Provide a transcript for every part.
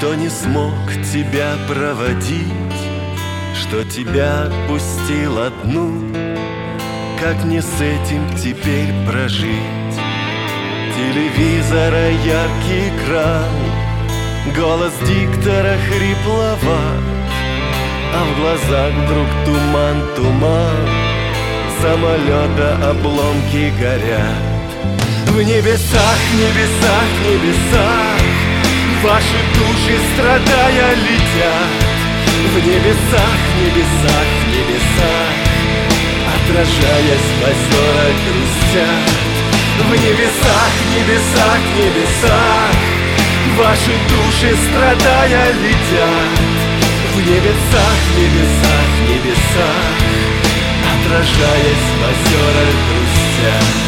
что не смог тебя проводить, что тебя отпустил одну. Как мне с этим теперь прожить? Телевизора яркий экран, голос диктора хрипловат, а в глазах вдруг туман, туман, самолета обломки горят. В небесах, небесах, небесах ваши души, страдая, летят. В небесах, небесах, небесах, отражаясь в озерах, грустят. В небесах, небесах, небесах ваши души, страдая, летят. В небесах, небесах, небесах, отражаясь в озерах, грустят.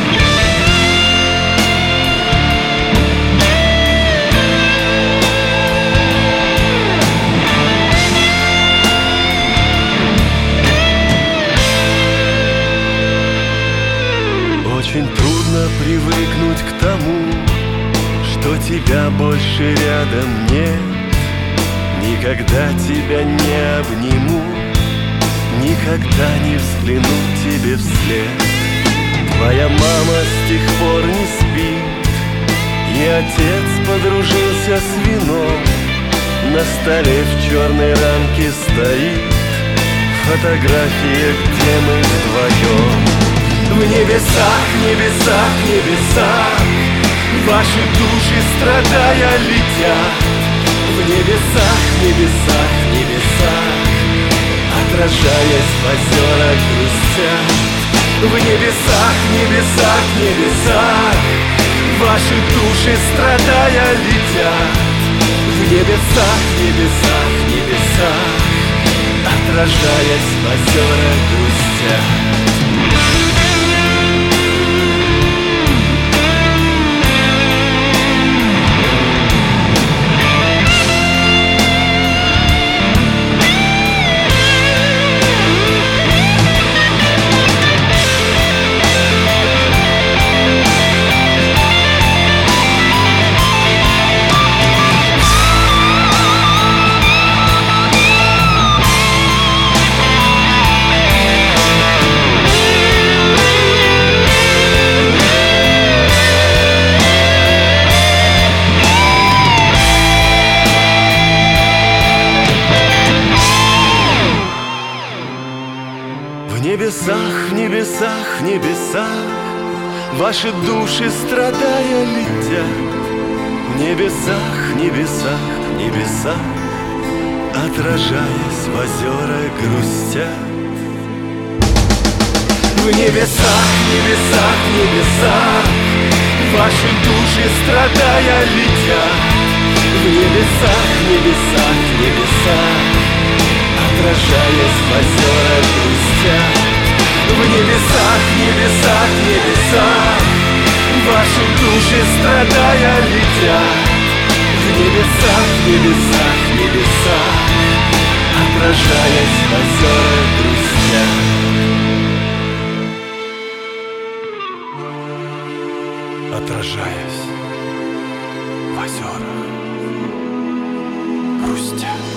Очень трудно привыкнуть к тому, что тебя больше рядом нет. Никогда тебя не обниму, никогда не взгляну тебе вслед. Твоя мама с тех пор не спит, и отец подружился с вином. На столе в черной рамке стоит фотография, где мы вдвоем. В небесах, небесах, небесах ваши души, страдая, летят. В небесах, небесах, небесах, отражаясь в озерах, грустят. В небесах, небесах, небесах ваши души, страдая, летят. В небесах, небесах, небесах, отражаясь в озерах, грустят. В небесах, небесах, небесах ваши души, страдая, летят. В небесах, небесах, небесах, отражаясь в озерах, грустят. В небесах, небесах, небесах ваши души, страдая, летят. В небесах, небесах, небесах, отражаясь в озерах, грустят. В небесах, небесах, небесах ваши души, страдая, летят. В небесах, небесах, небесах, отражаясь в озерах, грустят. Отражаясь в озерах, грустят.